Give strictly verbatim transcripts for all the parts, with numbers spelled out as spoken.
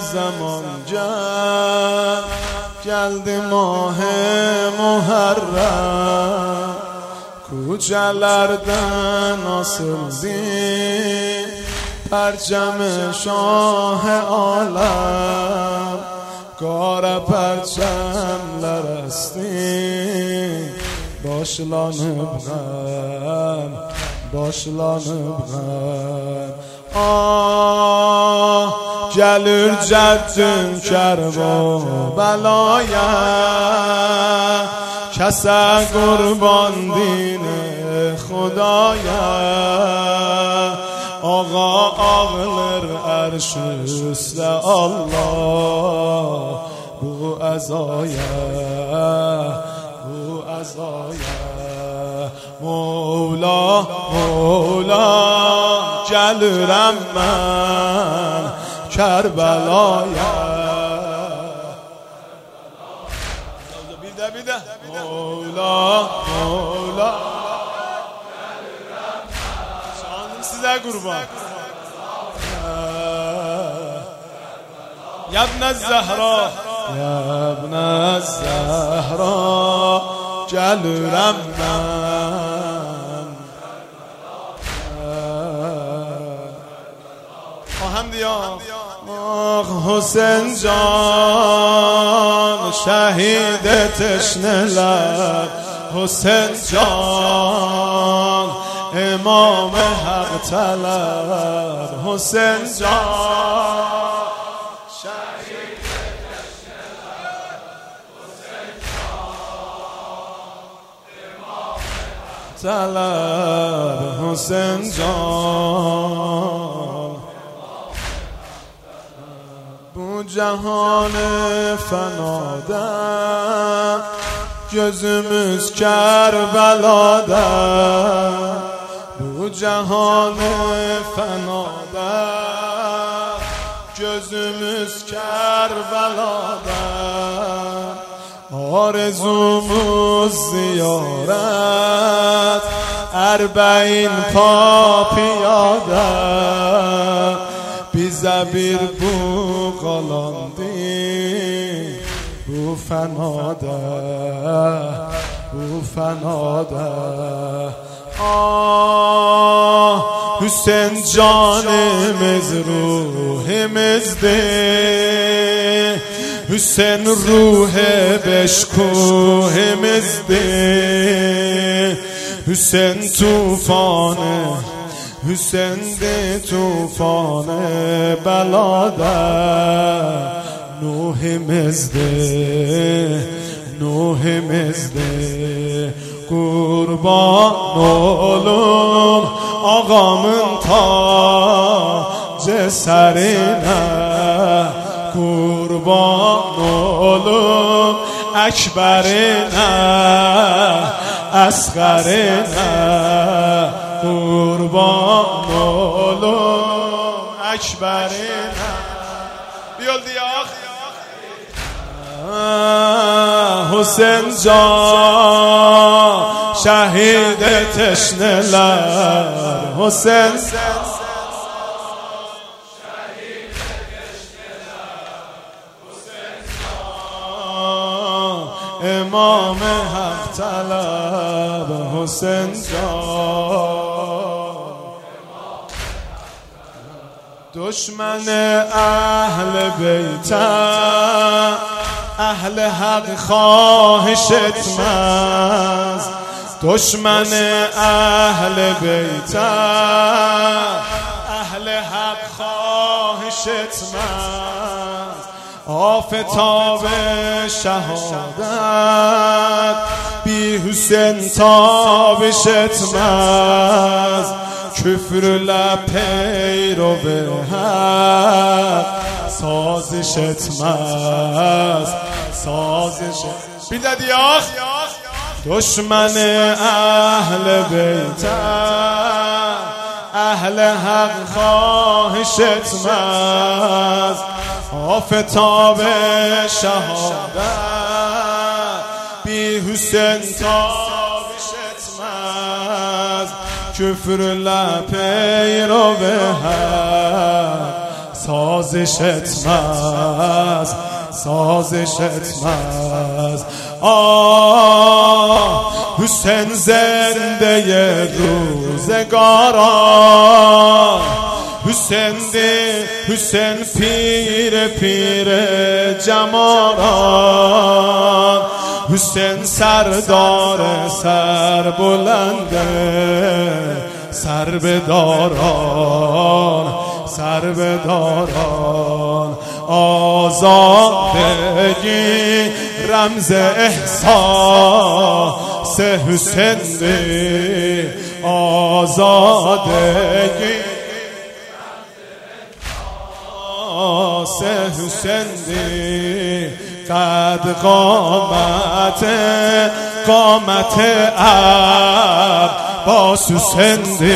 zaman gel, geldi mah Muharrem. Kocalardan asıldı perçem şah alem. Qara perçemler esti başlanıp gəm, başlanıp gəm. Ah, gəlir cəddin Kərbəlaya, kəsə qurban dini Xudaya. Ağa ağlar ərş üstə Allah bu əzaya, bu əzaya. Mevla, Mevla gəlirəm mən Kərbəlaya. Bir də, bir də. Mevla, Mevla size kurban. Ya ibn Zəhra, ya ibn Zəhra gəlirəm mən. Ahəm deyəm. Ah Hüseyin can, şəhid teşnelər. Hüseyin can, İmam Hak talab. Hüseyin can, şehit teşneler. Hüseyin can, İmam Hak talab. Hüseyin can, bu cihan fenada, gözümüz Kerbela'da. Bu cihan fenada, gözümüz Kerbela'da. Arzumuz ziyaret, Erbeğin papiyada. Bize bir bu qalandı bu fenada, bu fenada. Ah Hüseyin canımız ruhimizdir. Hüseyin ruhe beşkuhimizdir. Hüseyin tufanı, Hüseyin de tufanı belada. Nuhimizdir, Nuhimizdir. Kurban olun ağamın tacı serine. Kurban olun ekberine, asgarine. Kurban olun ekberine. Bir yol diyak. Hüseyin can, şehid teşneler. Hüseyin can, şehid teşneler. Hüseyin can, İmam Hak talab. Hüseyin can, düşman ehl-i beyte, اهل حق خواهش etmez. دشمن اهل بیت اهل حق خواهش etmez. آفتاب شهادت بی حسین تابش etmez. küfrle پیرو حق سازش etmez. سازش bir de diyor. دشمن اهل بیت اهل حق خواهش etmez. آفتاب شهادت بی حسین تابش etmez. küfrle پیرو حق سازشت مز سازشت مز آه حسین زنده روزگاران حسین دی حسین پیر پیر جماران حسین سردار سر بلنده سر بداران سر بداران آزادگی رمز احساس حسین دی آزادگی رمز احساس حسین دی قد قامت قامت عباس حسین دی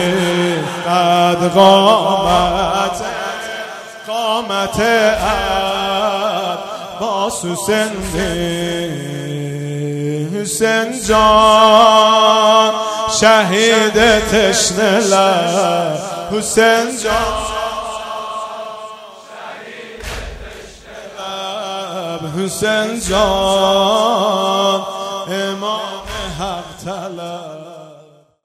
قد قامت قامت عباس حسین دی حسین جان شهید تشنه لب حسین جان حسین جان امام حق طلب